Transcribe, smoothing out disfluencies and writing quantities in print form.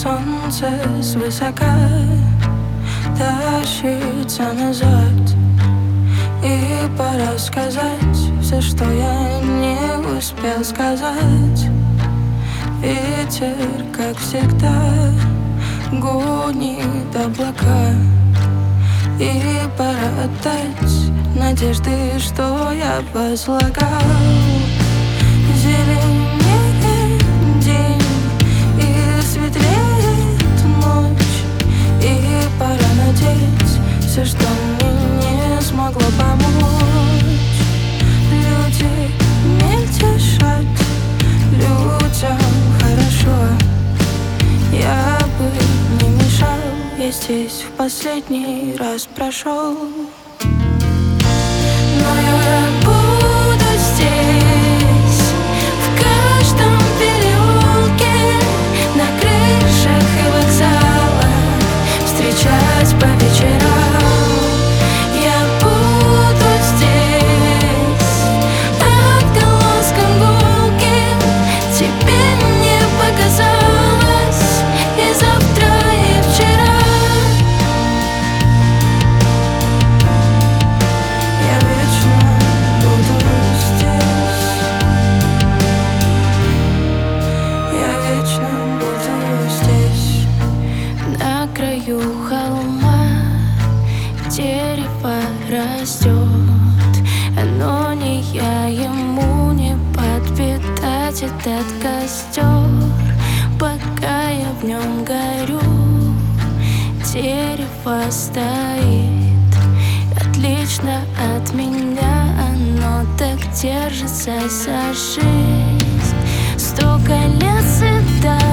солнце свысока тащится назад, и пора сказать все, что я не успел сказать. Ветер, как всегда, гонит облака, и пора отдать надежды, что я возлагал. Зеленеет день и светлеет ночь, и пора надеть все, что мне не смогло помочь. Люди мельтешат, людям хорошо, я бы не мешал, я здесь в последний раз прошел. Но я буду здесь, в каждом переулке, на крышах и вокзалах, встречать по вечерам. Я буду здесь, отголоском гулки, тебе не показалось и завтра, и вчера. Я вечно буду здесь, я вечно буду здесь. На краю холма дерево растет, но не я ему не подпитать этот костер. Пока я в нем горю, дерево стоит отлично от меня, оно так держится за жизнь. 100 колец и да,